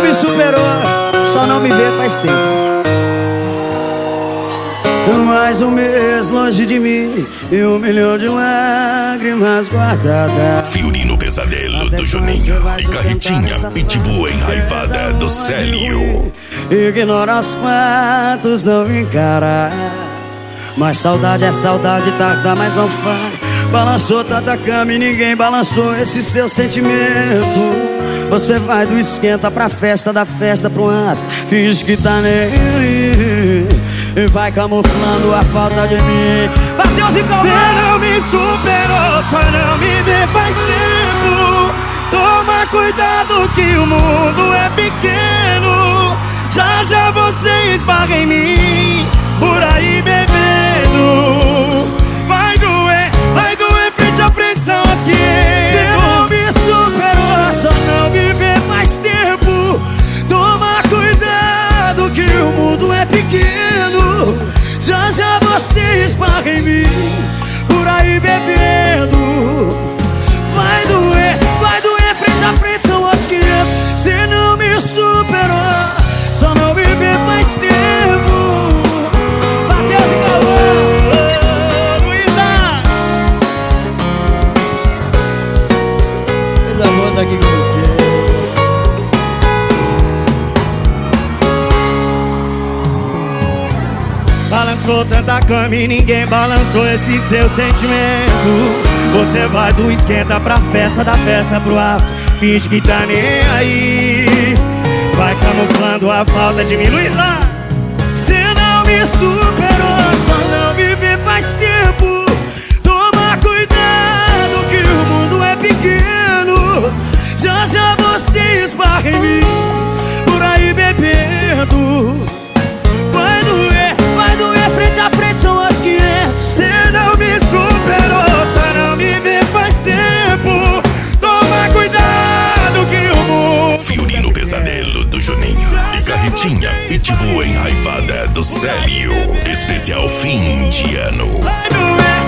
me superou, só não me vê faz tempo. Mais um mês longe de mim e 1 milhão de lágrimas guardadas. Fiorino Pesadelo do Juninho e Carretinha Pitbull enraivada do Célio. Ignora os fatos, não encara. Mas saudade é saudade, tarda, mas não fale. Balançou tanta cama e ninguém balançou esse seu sentimento. Você vai do esquenta pra festa, da festa pro after. Finge que tá nele e vai camuflando a falta de mim. Mateus e Calma. Você não me superou, só não me vê faz tempo. Toma cuidado que o mundo é pequeno. Já já você esbarra em mim, por aí bebendo. Vai doer frente a frente, são as 500. Você não me superou, só não me vê faz tempo. Toma cuidado que o mundo é pequeno. Já já você esbarra em mim, por aí bebendo. Vai doer frente a frente, são outros 500. Você não me superou, só não me vê faz tempo. Mateus e Calma. Luísa, Coisa boa estar aqui com você. balançou tanta cama e ninguém balançou esse seu sentimento. Você vai do esquenta pra festa, da festa pro after. Finge que tá nem aí, vai camuflando a falta de mim. Luísa, Você não me superou, só não me vê faz tempo. Toma cuidado que o mundo é pequeno. Já já você esbarra em mim, por aí bebendo. Vai doer frente a frente, são outros 500. você não me superou, só não me vê faz tempo. Toma cuidado que o mundo... Fiorino Pesadelo do Juninho e Carretinha Pitbull enraivada do Célio. Especial fim de ano. Vai doer